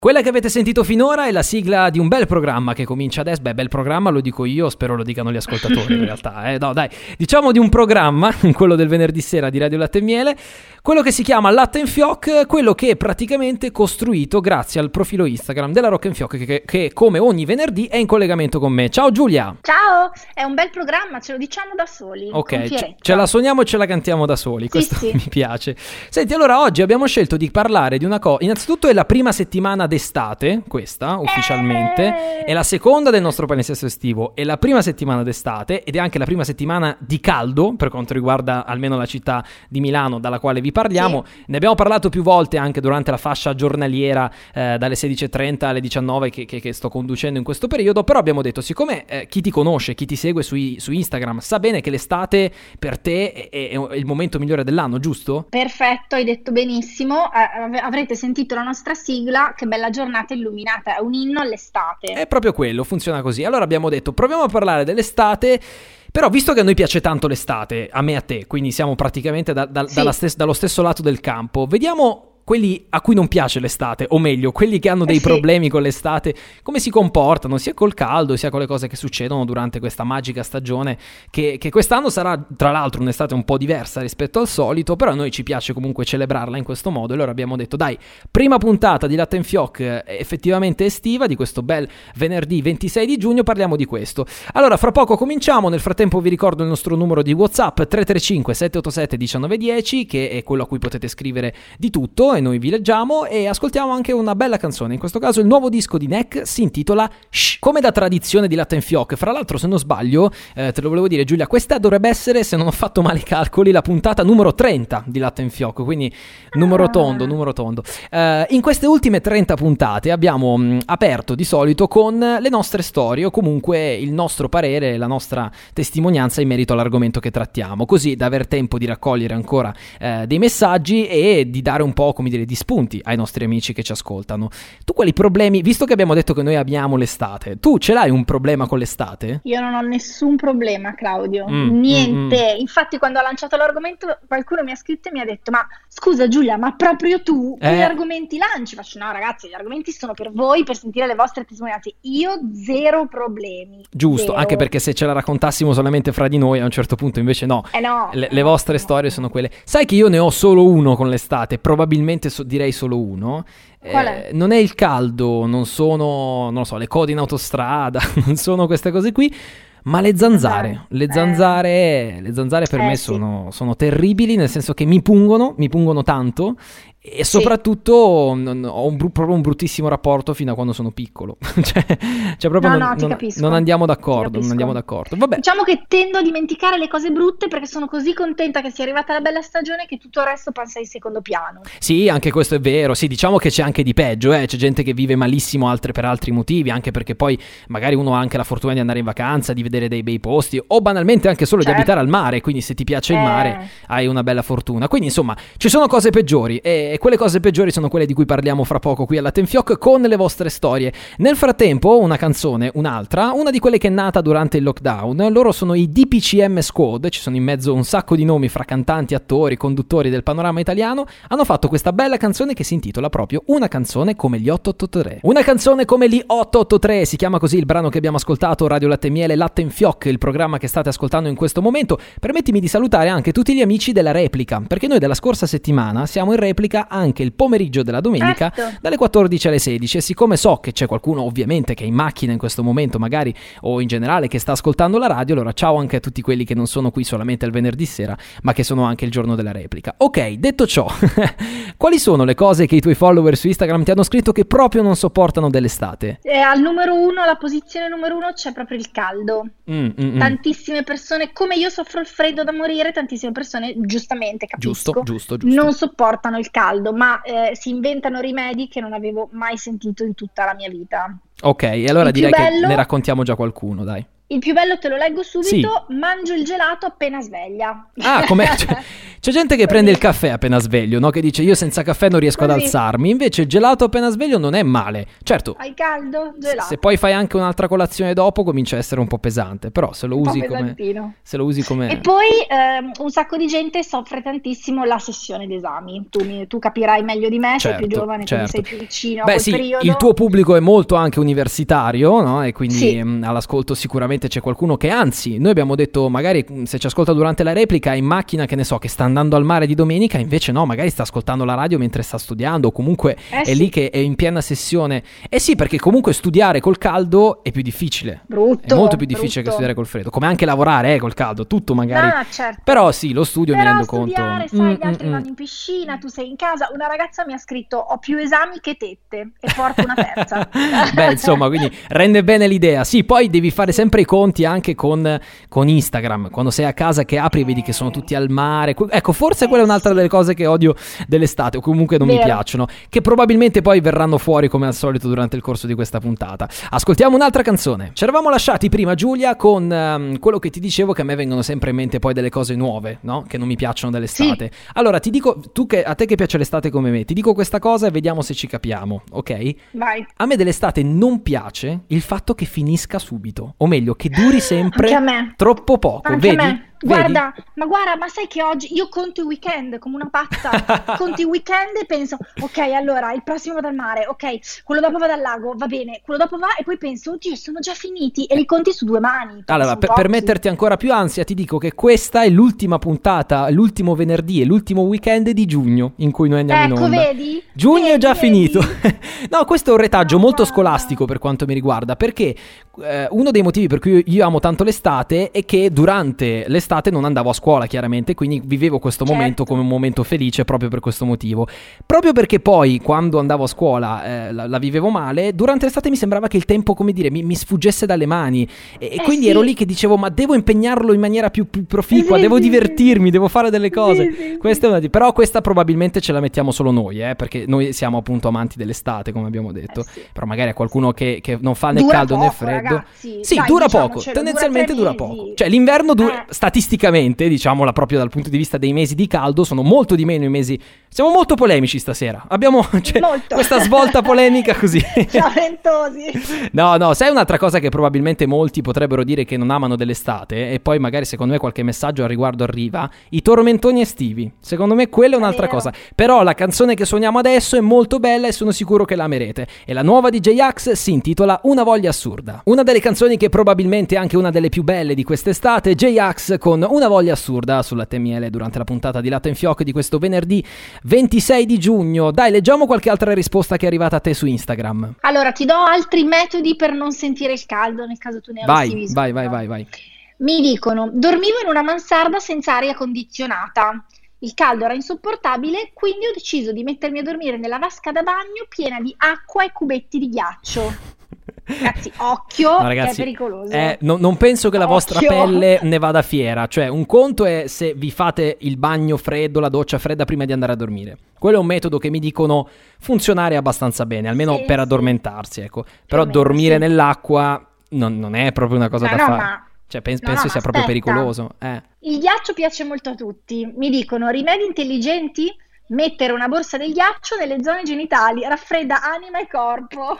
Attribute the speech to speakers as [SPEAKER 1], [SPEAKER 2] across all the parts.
[SPEAKER 1] Quella che avete sentito finora è la sigla di un bel programma che comincia adesso. Bel programma lo dico io, spero lo dicano gli ascoltatori in realtà. No, dai, diciamo di un programma, quello del venerdì sera di Radio Latte e Miele, quello che si chiama Latte & Fioc, quello che è praticamente costruito grazie al profilo Instagram della Rock & Fioc che come ogni venerdì è in collegamento con me. Ciao Giulia!
[SPEAKER 2] Ciao, è un bel programma, ce lo diciamo da soli.
[SPEAKER 1] Ok, ce la suoniamo e ce la cantiamo da soli, questo
[SPEAKER 2] sì.
[SPEAKER 1] Mi piace. Senti, allora oggi abbiamo scelto di parlare di una cosa. Innanzitutto è la prima settimana d'estate, questa ufficialmente, è la seconda del nostro palinsesto estivo, è la prima settimana d'estate ed è anche la prima settimana di caldo per quanto riguarda almeno la città di Milano dalla quale vi parliamo. Sì. Ne abbiamo parlato più volte anche durante la fascia giornaliera dalle 16:30 alle 19 che sto conducendo in questo periodo, però abbiamo detto, siccome chi ti conosce, chi ti segue su Instagram sa bene che l'estate per te è il momento migliore dell'anno, giusto?
[SPEAKER 2] Perfetto, hai detto benissimo. Avrete sentito la nostra sigla, che bella giornata illuminata, è un inno all'estate.
[SPEAKER 1] È proprio quello, funziona così. Allora abbiamo detto, proviamo a parlare dell'estate, però visto che a noi piace tanto l'estate, a me e a te, quindi siamo praticamente dallo stesso lato del campo, vediamo quelli a cui non piace l'estate, o meglio, quelli che hanno dei problemi con l'estate, come si comportano sia col caldo sia con le cose che succedono durante questa magica stagione che quest'anno sarà tra l'altro un'estate un po' diversa rispetto al solito, però a noi ci piace comunque celebrarla in questo modo. E allora abbiamo detto, dai, prima puntata di Latte & Fioc effettivamente estiva, di questo bel venerdì 26 di giugno, parliamo di questo. Allora fra poco cominciamo, nel frattempo vi ricordo il nostro numero di WhatsApp 335 787 1910, che è quello a cui potete scrivere di tutto e noi vi leggiamo e ascoltiamo anche una bella canzone. In questo caso il nuovo disco di Neck si intitola Shh, come da tradizione di Latte & Fioc. Fra l'altro, se non sbaglio, te lo volevo dire Giulia, questa dovrebbe essere, se non ho fatto male i calcoli, la puntata numero 30 di Latte & Fioc, quindi numero tondo. In queste ultime 30 puntate abbiamo aperto di solito con le nostre storie o comunque il nostro parere, la nostra testimonianza in merito all'argomento che trattiamo, così da aver tempo di raccogliere ancora dei messaggi e di dare un po', come dire, di spunti ai nostri amici che ci ascoltano. Tu quali problemi, visto che abbiamo detto che noi amiamo l'estate, tu ce l'hai un problema con l'estate?
[SPEAKER 2] Io non ho nessun problema, Claudio, niente. Infatti quando ho lanciato l'argomento qualcuno mi ha scritto e mi ha detto, ma scusa Giulia, ma proprio tu che argomenti lanci? Faccio, no ragazzi, gli argomenti sono per voi, per sentire le vostre testimonianze. Io zero problemi.
[SPEAKER 1] Giusto,
[SPEAKER 2] zero.
[SPEAKER 1] Anche perché se ce la raccontassimo solamente fra di noi a un certo punto invece no. Le vostre storie sono quelle. Sai che io ne ho solo uno con l'estate, probabilmente direi solo uno.
[SPEAKER 2] Qual è?
[SPEAKER 1] Non è il caldo, non sono, non lo so, le code in autostrada, non sono queste cose qui, ma le zanzare. Le zanzare per me sono terribili, nel senso che mi pungono tanto. E soprattutto ho proprio un bruttissimo rapporto fino a quando sono piccolo. cioè proprio non andiamo d'accordo. Vabbè.
[SPEAKER 2] Diciamo che tendo a dimenticare le cose brutte perché sono così contenta che sia arrivata la bella stagione che tutto il resto passa in secondo piano.
[SPEAKER 1] Sì, anche questo è vero. Sì, diciamo che c'è anche di peggio, c'è gente che vive malissimo per altri motivi, anche perché poi magari uno ha anche la fortuna di andare in vacanza, di vedere dei bei posti o banalmente anche solo di abitare al mare, quindi se ti piace il mare hai una bella fortuna. Quindi insomma ci sono cose peggiori e quelle cose peggiori sono quelle di cui parliamo fra poco qui alla Latte & Fioc con le vostre storie. Nel frattempo una canzone, una di quelle che è nata durante il lockdown. Loro sono i DPCM Squad, ci sono in mezzo un sacco di nomi fra cantanti, attori, conduttori del panorama italiano. Hanno fatto questa bella canzone che si intitola proprio Una canzone come gli 883. Una canzone come gli 883 si chiama così il brano che abbiamo ascoltato. Radio Latte e Miele, Latte & Fioc, il programma che state ascoltando in questo momento. Permettimi di salutare anche tutti gli amici della replica, perché noi della scorsa settimana siamo in replica anche il pomeriggio della domenica dalle 14 alle 16 e siccome so che c'è qualcuno ovviamente che è in macchina in questo momento magari o in generale che sta ascoltando la radio, allora ciao anche a tutti quelli che non sono qui solamente il venerdì sera ma che sono anche il giorno della replica. Ok, detto ciò, quali sono le cose che i tuoi follower su Instagram ti hanno scritto che proprio non sopportano dell'estate?
[SPEAKER 2] Al numero uno, alla posizione numero uno c'è proprio il caldo. Tantissime persone, come io soffro il freddo da morire, tantissime persone, giustamente capisco,
[SPEAKER 1] giusto.
[SPEAKER 2] non sopportano il caldo, ma si inventano rimedi che non avevo mai sentito in tutta la mia vita.
[SPEAKER 1] Ok, e allora direi che ne raccontiamo già qualcuno, dai.
[SPEAKER 2] Il più bello te lo leggo subito, sì. Mangio il gelato appena sveglia.
[SPEAKER 1] Ah, com'è? C'è gente che prende il caffè appena sveglio, no? Che dice io senza caffè non riesco ad alzarmi, invece il gelato appena sveglio non è male. Certo.
[SPEAKER 2] Hai caldo? Gelato.
[SPEAKER 1] Se poi fai anche un'altra colazione dopo comincia a essere un po' pesante, però se lo usi come...
[SPEAKER 2] E poi un sacco di gente soffre tantissimo la sessione d'esami. Tu capirai meglio di me, sei più giovane, quindi sei più vicino a quel periodo.
[SPEAKER 1] Il tuo pubblico è molto anche universitario, no? E quindi all'ascolto sicuramente c'è qualcuno che, anzi, noi abbiamo detto magari se ci ascolta durante la replica in macchina, che ne so, che sta andando al mare di domenica, invece no, magari sta ascoltando la radio mentre sta studiando, o comunque è lì che è in piena sessione. Sì, perché comunque studiare col caldo è più difficile. È molto più difficile che studiare col freddo, come anche lavorare col caldo, tutto magari.
[SPEAKER 2] No, certo.
[SPEAKER 1] Però sì, lo studio mi rendo conto.
[SPEAKER 2] Sai, gli altri vanno in piscina, tu sei in casa. Una ragazza mi ha scritto: ho più esami che tette e porto una terza.
[SPEAKER 1] Beh, insomma, quindi rende bene l'idea. Sì, poi devi fare sempre i conti anche con Instagram, quando sei a casa che apri e vedi che sono tutti al mare. Ecco, forse quella è un'altra delle cose che odio dell'estate, o comunque non mi piacciono, che probabilmente poi verranno fuori come al solito durante il corso di questa puntata. Ascoltiamo un'altra canzone. Ci eravamo lasciati prima, Giulia, con quello che ti dicevo, che a me vengono sempre in mente poi delle cose nuove, no? Che non mi piacciono dell'estate. Sì. Allora ti dico, a te che piace l'estate come me, ti dico questa cosa e vediamo se ci capiamo, ok?
[SPEAKER 2] Vai.
[SPEAKER 1] A me dell'estate non piace il fatto che finisca subito, o meglio, che duri sempre troppo poco.
[SPEAKER 2] Anche
[SPEAKER 1] vedi?
[SPEAKER 2] A me. Guarda, ma sai che oggi io conto i weekend come una pazza. Conto i weekend e penso, ok, allora il prossimo vado al mare, ok, quello dopo vado al lago, va bene, quello dopo va, e poi penso, oddio, sono già finiti, e li conti su 2 mani.
[SPEAKER 1] Allora, per metterti ancora più ansia, ti dico che questa è l'ultima puntata, l'ultimo venerdì e l'ultimo weekend di giugno in cui noi andiamo in onda.
[SPEAKER 2] Vedi?
[SPEAKER 1] Giugno è già finito. No, questo è un retaggio molto scolastico per quanto mi riguarda, perché uno dei motivi per cui io amo tanto l'estate è che durante l'estate non andavo a scuola, chiaramente, quindi vivevo questo momento come un momento felice proprio per questo motivo. Proprio perché poi quando andavo a scuola la vivevo male, durante l'estate mi sembrava che il tempo, come dire, mi sfuggesse dalle mani, e quindi ero lì che dicevo, ma devo impegnarlo in maniera più proficua, devo divertirmi, devo fare delle cose. Questa è una però questa probabilmente ce la mettiamo solo noi, perché noi siamo appunto amanti dell'estate, come abbiamo detto. Però magari a qualcuno che non fa né caldo né freddo.
[SPEAKER 2] Ragazzi,
[SPEAKER 1] sì, dai, dura poco, tendenzialmente dura poco. Cioè l'inverno statisticamente, diciamola proprio dal punto di vista dei mesi di caldo, sono molto di meno i mesi. Siamo molto polemici stasera. Abbiamo questa svolta polemica così.
[SPEAKER 2] Spaventosi.
[SPEAKER 1] No, sai un'altra cosa che probabilmente molti potrebbero dire che non amano dell'estate, e poi magari secondo me qualche messaggio al riguardo arriva: i tormentoni estivi. Secondo me quella è un'altra cosa. Però la canzone che suoniamo adesso è molto bella e sono sicuro che la amerete. E la nuova di J-Ax si intitola Una voglia assurda. Una delle canzoni che probabilmente è anche una delle più belle di quest'estate, J-Ax con Una voglia assurda sulla TML durante la puntata di Latte in Fiocco di questo venerdì 26 di giugno. Dai, leggiamo qualche altra risposta che è arrivata a te su Instagram.
[SPEAKER 2] Allora, ti do altri metodi per non sentire il caldo nel caso tu ne avessi bisogno.
[SPEAKER 1] Vai.
[SPEAKER 2] Mi dicono: dormivo in una mansarda senza aria condizionata. Il caldo era insopportabile, quindi ho deciso di mettermi a dormire nella vasca da bagno piena di acqua e cubetti di ghiaccio. Ragazzi, occhio, no, ragazzi, è pericoloso.
[SPEAKER 1] Non penso che la vostra pelle ne vada fiera. Cioè, un conto è se vi fate il bagno freddo, la doccia fredda prima di andare a dormire. Quello è un metodo che mi dicono funzionare abbastanza bene, almeno per addormentarsi, ecco. Però dormire nell'acqua non è proprio una cosa da fare. Cioè, penso sia proprio pericoloso.
[SPEAKER 2] Il ghiaccio piace molto a tutti. Mi dicono: rimedi intelligenti? Mettere una borsa del ghiaccio nelle zone genitali, raffredda anima e corpo.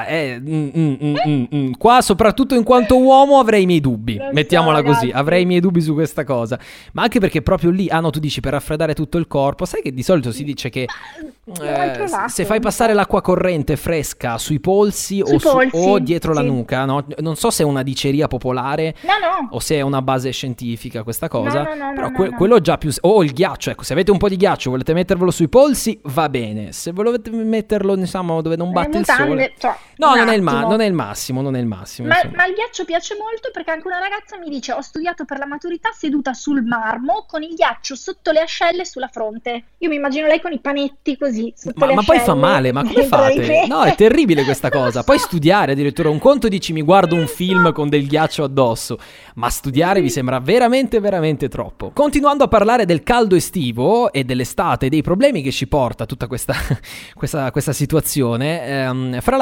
[SPEAKER 1] Qua, soprattutto in quanto uomo, avrei i miei dubbi. Mettiamola così, avrei i miei dubbi su questa cosa. Ma anche perché proprio lì, no, tu dici per raffreddare tutto il corpo. Sai che di solito si dice che se fai passare l'acqua corrente fresca sui polsi, o dietro la nuca, no? Non so se è una diceria popolare o se è una base scientifica questa cosa. Però quello già più. O il ghiaccio, ecco, se avete un po' di ghiaccio, volete mettervelo sui polsi, va bene. Se volete metterlo, diciamo, dove non batte il sole, non è il massimo. Ma
[SPEAKER 2] il ghiaccio piace molto, perché anche una ragazza mi dice: ho studiato per la maturità seduta sul marmo con il ghiaccio sotto le ascelle sulla fronte. Io mi immagino lei con i panetti così sotto le ascelle. Ma poi
[SPEAKER 1] fa male, ma come fate? No, è terribile questa cosa. Poi studiare addirittura, un conto dici mi guardo un film con del ghiaccio addosso, ma studiare vi sembra veramente veramente troppo. Continuando a parlare del caldo estivo e dell'estate e dei problemi che ci porta tutta questa situazione, fra l'altro chi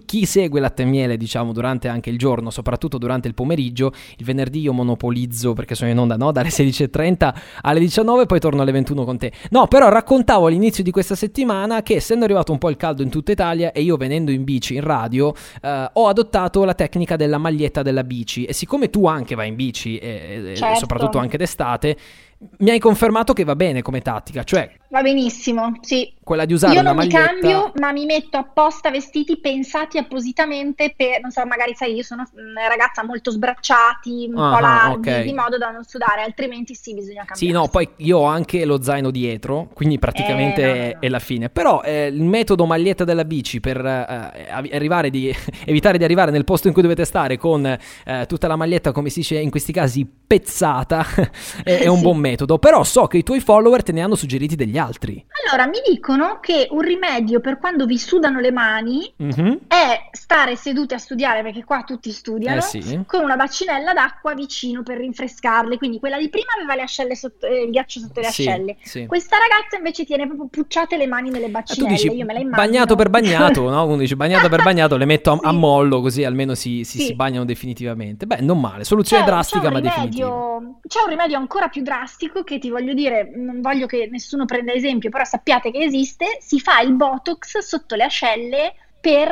[SPEAKER 1] chi segue Latte e Miele, diciamo, durante anche il giorno, soprattutto durante il pomeriggio, il venerdì io monopolizzo perché sono in onda, no? Dalle 16:30 alle 19, poi torno alle 21 con te. No, però raccontavo all'inizio di questa settimana che, essendo arrivato un po' il caldo in tutta Italia e io venendo in bici in radio, ho adottato la tecnica della maglietta della bici, e siccome tu anche vai in bici
[SPEAKER 2] certo,
[SPEAKER 1] soprattutto anche d'estate, mi hai confermato che va bene come tattica, cioè
[SPEAKER 2] va benissimo, sì.
[SPEAKER 1] Quella di usare una maglietta.
[SPEAKER 2] Io non mi cambio, ma mi metto apposta vestiti pensati appositamente per, non so, magari sai, io sono una ragazza molto sbracciati, un po' larghi, okay, di modo da non sudare, altrimenti sì, bisogna cambiare.
[SPEAKER 1] Sì, no, poi io ho anche lo zaino dietro, quindi praticamente no. È la fine. Però il metodo maglietta della bici per evitare di arrivare nel posto in cui dovete stare con tutta la maglietta, come si dice in questi casi, pezzata, è un buon metodo. Però so che i tuoi follower te ne hanno suggeriti degli altri.
[SPEAKER 2] Allora, mi dicono che un rimedio per quando vi sudano le mani è stare seduti a studiare, perché qua tutti studiano, con una bacinella d'acqua vicino per rinfrescarle. Quindi quella di prima aveva le ascelle sotto, il ghiaccio sotto le ascelle. Sì. Questa ragazza invece tiene proprio pucciate le mani nelle bacinelle.
[SPEAKER 1] Tu dici,
[SPEAKER 2] io me la immagino.
[SPEAKER 1] Bagnato per bagnato, no? Uno dice bagnato per bagnato, le metto a mollo, così almeno si bagnano definitivamente. Beh, non male, soluzione drastica ma definitiva.
[SPEAKER 2] C'è un rimedio ancora più drastico che ti voglio dire, non voglio che nessuno prenda esempio, però sappiate che esiste. Si fa il Botox sotto le ascelle per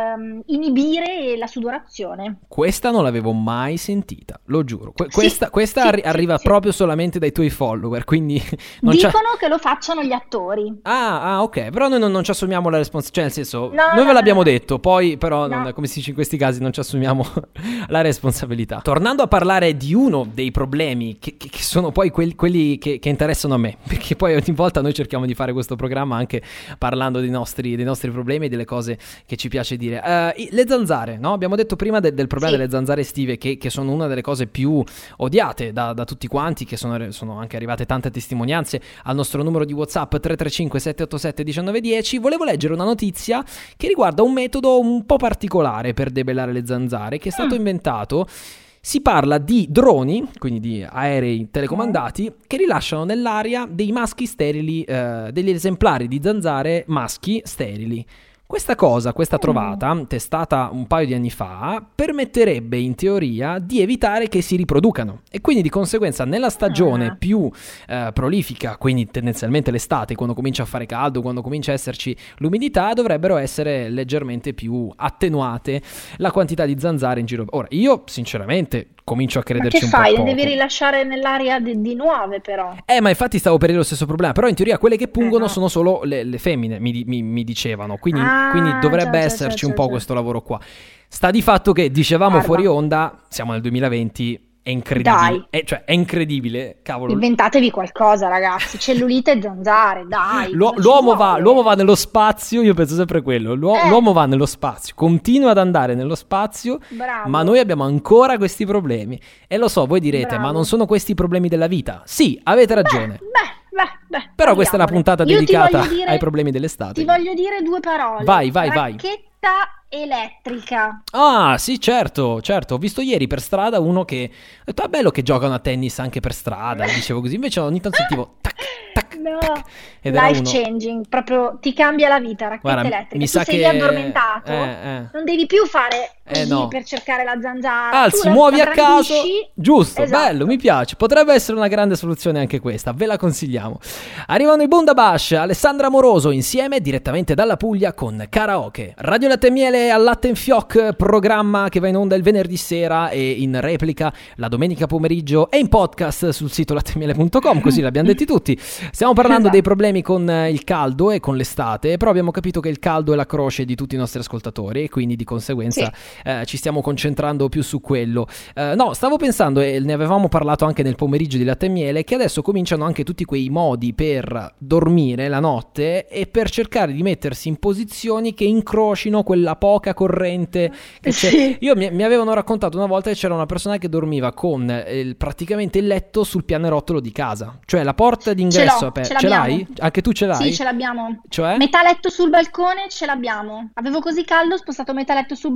[SPEAKER 2] inibire la sudorazione.
[SPEAKER 1] Questa non l'avevo mai sentita, lo giuro. Questa arriva proprio solamente dai tuoi follower, quindi
[SPEAKER 2] dicono che lo facciano gli attori.
[SPEAKER 1] Ah, ok, però noi non ci assumiamo la responsabilità, cioè nel senso, noi ve l'abbiamo detto, poi però come si dice in questi casi, non ci assumiamo la responsabilità. Tornando a parlare di uno dei problemi che sono poi quelli che interessano a me, perché poi ogni volta noi cerchiamo di fare questo programma anche parlando dei nostri problemi e delle cose che ci piace dire. Le zanzare, no? Abbiamo detto prima del problema delle zanzare estive, che sono una delle cose più odiate da tutti quanti, che sono anche arrivate tante testimonianze al nostro numero di WhatsApp 335 787 1910. Volevo leggere una notizia che riguarda un metodo un po' particolare per debellare le zanzare, che è stato inventato. Si parla di droni, quindi di aerei telecomandati, che rilasciano nell'aria dei maschi sterili, degli esemplari di zanzare maschi sterili. Questa trovata, testata un paio di anni fa, permetterebbe in teoria di evitare che si riproducano, e quindi di conseguenza nella stagione più prolifica, quindi tendenzialmente l'estate, quando comincia a fare caldo, quando comincia a esserci l'umidità, dovrebbero essere leggermente più attenuate la quantità di zanzare in giro. Ora, io sinceramente comincio a crederci un po' poco.
[SPEAKER 2] Ma che fai? Le devi rilasciare nell'aria di nuove, però.
[SPEAKER 1] Ma infatti stavo per dire lo stesso problema, però in teoria quelle che pungono sono solo le femmine, mi dicevano, quindi dovrebbe esserci un po' questo lavoro qua. Sta di fatto che dicevamo fuori onda, siamo nel 2020, è incredibile. È incredibile, cavolo.
[SPEAKER 2] Inventatevi qualcosa, ragazzi. Cellulite e zanzare, dai.
[SPEAKER 1] L'uomo va nello spazio, io penso sempre quello. L'uomo va nello spazio, continua ad andare nello spazio.
[SPEAKER 2] Bravo.
[SPEAKER 1] Ma noi abbiamo ancora questi problemi. E lo so, voi direte, ma non sono questi i problemi della vita? Sì, avete ragione. Però questa è la puntata dedicata ai problemi dell'estate.
[SPEAKER 2] Ti voglio dire due parole.
[SPEAKER 1] Vai.
[SPEAKER 2] Racchetta elettrica.
[SPEAKER 1] Ah, sì, certo. Ho visto ieri per strada uno che ha detto, è bello che giocano a tennis anche per strada, dicevo così. Invece ogni tanto sentivo tac.
[SPEAKER 2] No, life changing, proprio ti cambia la vita, racchetta elettrica.
[SPEAKER 1] Mi sa
[SPEAKER 2] sei lì addormentato, non devi più fare così per cercare la zanzara.
[SPEAKER 1] Alzi, muovi a caso, giusto, esatto. Bello, mi piace. Potrebbe essere una grande soluzione anche questa, ve la consigliamo. Arrivano i Bundabash, Alessandra Moroso insieme direttamente dalla Puglia con Karaoke. Radio Latte e Miele al Latte in Fioc, programma che va in onda il venerdì sera e in replica la domenica pomeriggio e in podcast sul sito latteemiele.com, così l'abbiamo detti tutti. Stiamo parlando dei problemi con il caldo e con l'estate, però abbiamo capito che il caldo è la croce di tutti i nostri ascoltatori e quindi di conseguenza ci stiamo concentrando più su quello. No, stavo pensando, e ne avevamo parlato anche nel pomeriggio di Latte e Miele, che adesso cominciano anche tutti quei modi per dormire la notte e per cercare di mettersi in posizioni che incrocino quella poca corrente che c'è. Io mi avevano raccontato una volta che c'era una persona che dormiva con praticamente il letto sul pianerottolo di casa, cioè la porta d'ingresso aperta. Ce l'hai? Anche tu ce l'hai?
[SPEAKER 2] Sì, ce l'abbiamo.
[SPEAKER 1] Cioè?
[SPEAKER 2] Metà letto sul balcone ce l'abbiamo. Avevo così caldo, ho spostato metà letto sul balcone.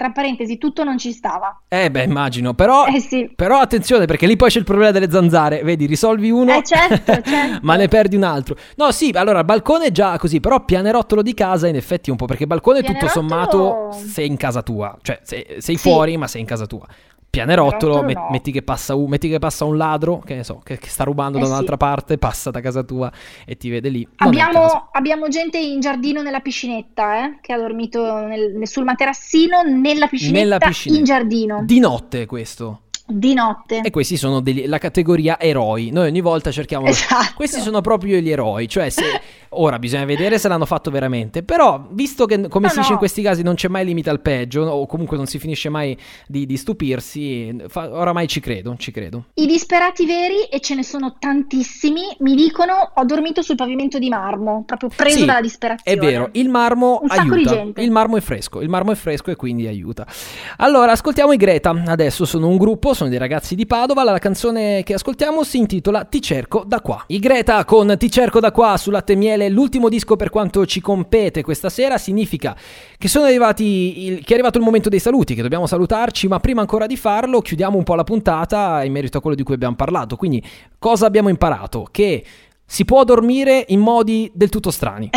[SPEAKER 2] tra parentesi, tutto non ci stava.
[SPEAKER 1] Immagino, però,
[SPEAKER 2] sì.
[SPEAKER 1] Però attenzione, perché lì poi c'è il problema delle zanzare, vedi, risolvi uno,
[SPEAKER 2] certo.
[SPEAKER 1] ma ne perdi un altro. No, sì, allora, il balcone è già così, però pianerottolo di casa in effetti un po', perché il balcone tutto sommato sei in casa tua, cioè sei fuori, ma sei in casa tua. Pianerottolo,
[SPEAKER 2] no.
[SPEAKER 1] metti che passa un ladro, che ne so, che sta rubando da un'altra parte, passa da casa tua e ti vede lì.
[SPEAKER 2] Abbiamo gente in giardino nella piscinetta, che ha dormito sul materassino nella piscinetta in giardino.
[SPEAKER 1] Di notte questo.
[SPEAKER 2] Di notte.
[SPEAKER 1] E questi sono la categoria eroi. Noi ogni volta cerchiamo questi sono proprio gli eroi, cioè ora bisogna vedere se l'hanno fatto veramente, però visto che come si dice in questi casi non c'è mai limite al peggio, o comunque non si finisce mai di stupirsi, oramai ci credo.
[SPEAKER 2] I disperati veri, e ce ne sono tantissimi, mi dicono: ho dormito sul pavimento di marmo, proprio preso dalla disperazione.
[SPEAKER 1] È vero, il marmo
[SPEAKER 2] un
[SPEAKER 1] aiuta.
[SPEAKER 2] Sacco di gente.
[SPEAKER 1] Il marmo è fresco e quindi aiuta. Allora ascoltiamo i Greta, adesso sono un gruppo, sono dei ragazzi di Padova. La canzone che ascoltiamo si intitola Ti cerco da qua. I Greta con Ti cerco da qua su Latte e Miele, l'ultimo disco per quanto ci compete questa sera. Significa che che è arrivato il momento dei saluti, che dobbiamo salutarci, ma prima ancora di farlo chiudiamo un po' la puntata in merito a quello di cui abbiamo parlato. Quindi cosa abbiamo imparato? Che si può dormire in modi del tutto strani.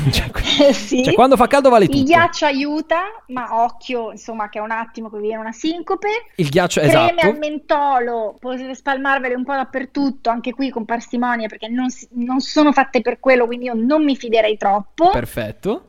[SPEAKER 1] Cioè, quando fa caldo vale tutto.
[SPEAKER 2] Il ghiaccio aiuta, ma occhio, insomma, che è un attimo che viene una sincope.
[SPEAKER 1] Il ghiaccio,
[SPEAKER 2] creme
[SPEAKER 1] esatto.
[SPEAKER 2] al mentolo, potete spalmarvele un po' dappertutto, anche qui con parsimonia, perché non sono fatte per quello, quindi io non mi fiderei troppo.
[SPEAKER 1] Perfetto.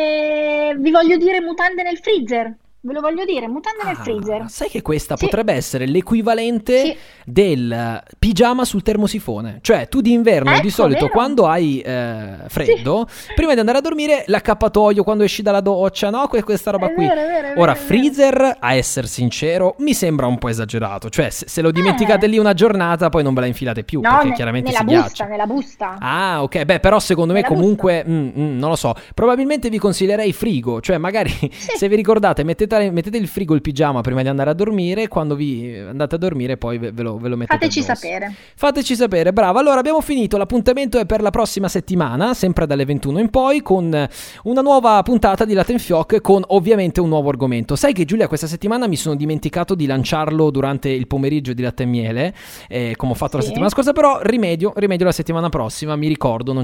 [SPEAKER 2] E vi voglio dire mutande nel freezer. Ve lo voglio dire, mutande nel freezer.
[SPEAKER 1] Sai che questa potrebbe essere l'equivalente del pigiama sul termosifone? Cioè, tu d'inverno di solito quando hai freddo, prima di andare a dormire, l'accappatoio quando esci dalla doccia, no? Questa roba qui. Ora, freezer, a essere sincero, mi sembra un po' esagerato. Cioè, se lo dimenticate lì una giornata, poi non ve la infilate più, perché chiaramente si ghiaccia.
[SPEAKER 2] Nella busta.
[SPEAKER 1] Ah, ok. Beh, però secondo me comunque, non lo so. Probabilmente vi consiglierei frigo. Cioè, magari, se vi ricordate, mettete il frigo, il pigiama prima di andare a dormire. Quando vi andate a dormire poi ve lo mettete Fateci sapere, bravo. Allora abbiamo finito, l'appuntamento è per la prossima settimana, sempre dalle 21 in poi, con una nuova puntata di Latte & Fioc, con ovviamente un nuovo argomento. Sai che, Giulia, questa settimana mi sono dimenticato di lanciarlo durante il pomeriggio di Latte e Miele, come ho fatto la settimana scorsa, però rimedio la settimana prossima, mi ricordo,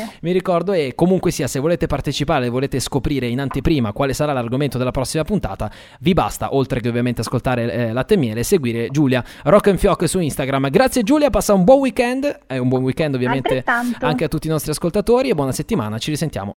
[SPEAKER 1] e comunque sia, se volete partecipare, volete scoprire in anteprima quale sarà l'argomento della prossima puntata, vi basta, oltre che ovviamente ascoltare Latte e Miele, seguire Giulia Rock & Fioc su Instagram. Grazie Giulia, passa un buon weekend, un buon weekend ovviamente anche a tutti i nostri ascoltatori, e buona settimana, ci risentiamo